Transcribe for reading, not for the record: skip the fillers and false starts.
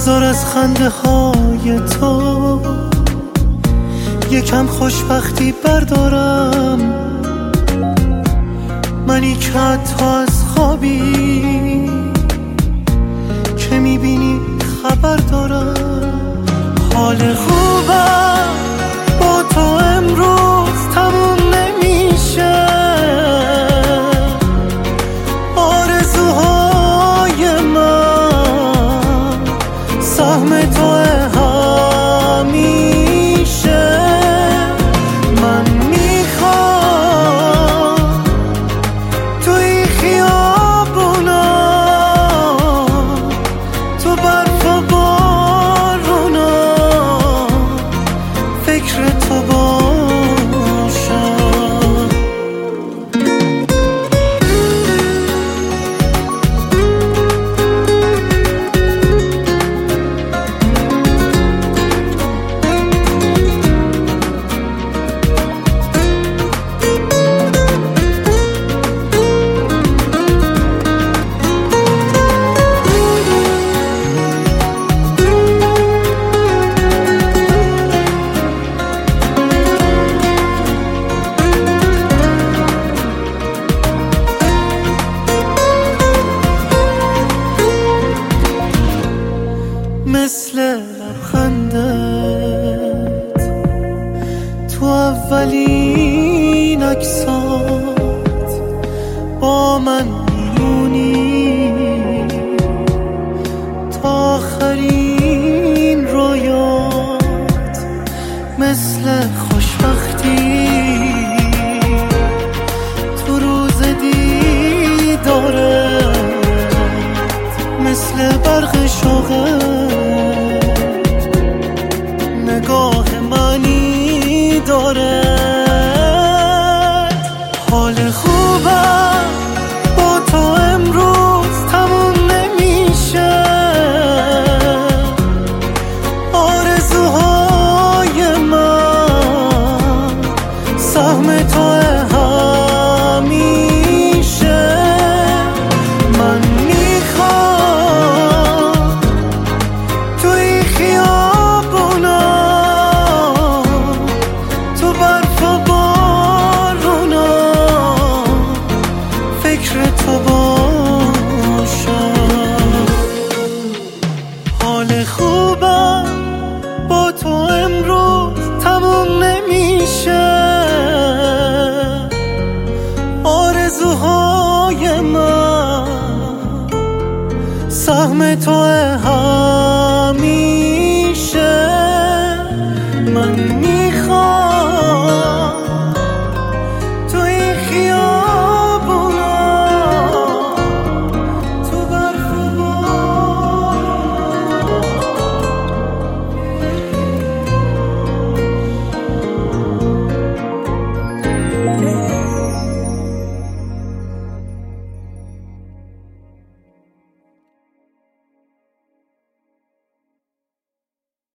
بذار از خنده های تو یکم خوشبختی بردارم. منی که حتی از خوابی که میبینی خبر دارم. حال خوبم با تو امروز تموم نمیشه. آرزوهای من سهم تو همیشه. من میخوام توی خیابونا، تو برف و بارونا، فکر تو باشم. مثل لبخندت تو اولین عکسات با من میمونی تا آخرین رویات. مثل خوشبختی تو روز دیدارت، مثل برق شوقت نگاه منی داره. حال خوبم با تو امروز تموم نمیشه. آرزوهای من سهم تو همیشه. من میخوام توی خیابونا، تو برف و بارونا، فکر تو